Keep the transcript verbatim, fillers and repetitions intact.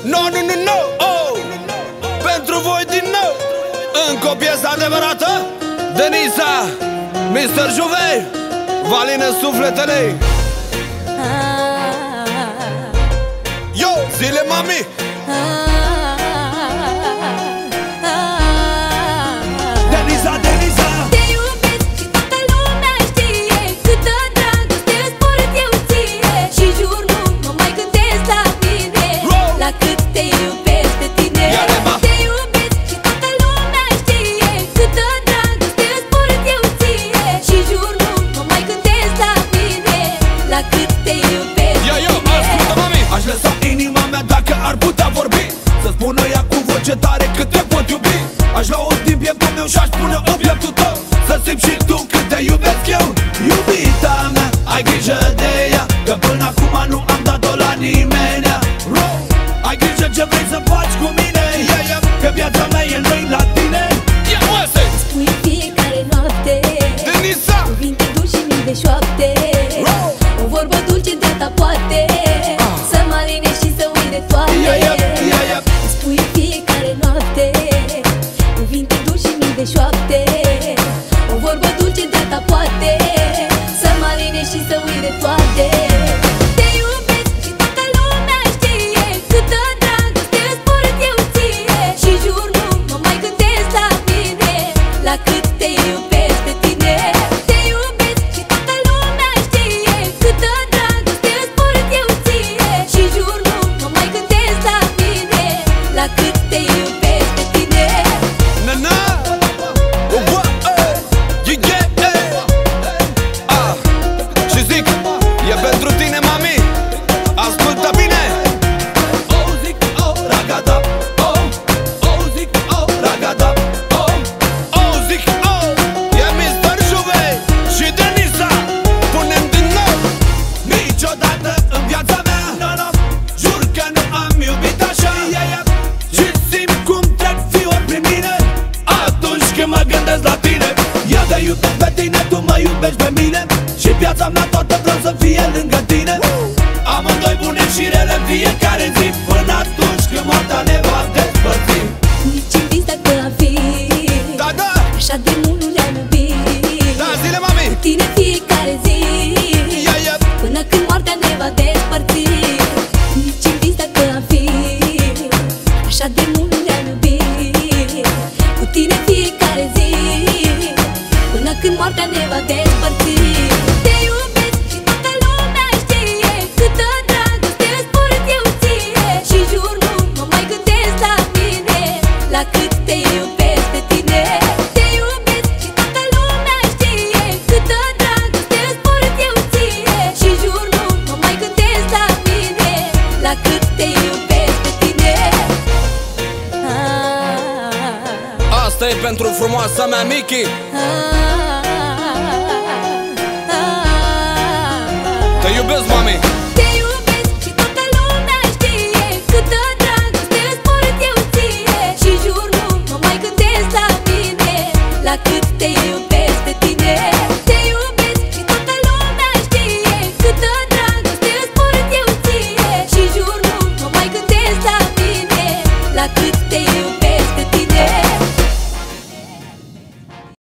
No, nu, nu, nu, oh. Pentru voi din nou încă o piesă adevărată. Denisa, mister Juve, Valină sufletele. Yo, zile mami. Denisa, Denisa. Te iubesc și toată lumea știe câtă dragoste îți port eu ție. Și jur nu mă mai gândesc la tine, la cât te iubesc pe tine. Te iubesc și toată lumea știe câtă dragoste îți port eu ție. Și jur nu mă mai gândesc la tine, la cât te iubesc Ia, yo, ascultă mami. Aș lăsa inima mea dacă ar putea vorbi, să spună ea cu voce tare cât te pot iubi. Aș lua-o din pieptul meu și-aș pune în pieptul tău, să simți și tu cât te iubesc eu. Iubita mea, ai grijă de ea, că până acum nu am dat-o la nimenea. Ai grijă ce vrei să faci cu mine, yeah, yeah. Că viața mea e noi la tine. Yeah, spui în fiecare noapte Denisa, cuvinte dulci și mii de șoapte. O vorbă dulce de-a ta poate ah. să mă aline și să uit de toate, yeah, yeah, yeah, yeah. Spui în fiecare noapte cuvinte dulci și mii de șoapte. O vorbă dulce de-a ta poate să mă aline și să uit de toate. Te iubesc și toată lumea știe câtă dragoste îți port eu ție. Și jur nu mă mai gândesc la tine, la cât te iubesc pe tine. Te iubesc și toată lumea știe câtă dragoste îți port eu ție. Și jur nu mă mai gândesc la tine, la cât te iubesc pe tine. na na, ua, eh, yeah, yeah, ah. Și zic, e pentru tine mami, ascultă bine. Oh, zic, oh, ragada, oh, oh, zic, oh, ragada, oh, oh, zic, oh. E mister Juve și Denisa, punem din nou. Niciodată în viața mea, no, no, jur că nu am iubit așa, yeah, yeah. Și simt cum trec fiori prin mine atunci când mă gândesc la tine. Eu te iubesc pe tine, tu mă iubești pe mine, și viața mea toată vreau să fie lângă tine. Amândoi bune și rele în fiecare zi, până atunci când moartea ne va despărți. Nici în vis dacă am fi, Da, da, așa de mult nu ne-am iubit. da, zile mami. Cu tine fiecare zi, Ia, ia, până când moartea ne va despărți. Nici în vis dacă am fi, așa de mult nu ne-am iubit. Cu tine fiecare zi, până când moartea ne va despărți. Te iubesc și toată lumea știe câtă dragoste îți port eu ție. Și jur nu mă mai gândesc la tine, la cât te iubesc pe tine. Te iubesc și toată lumea știe câtă dragoste îți port eu ție. Și jur nu mă mai gândesc la tine, la cât te iubesc pe tine. Ah, asta e pentru frumoasa mea Miki. ah,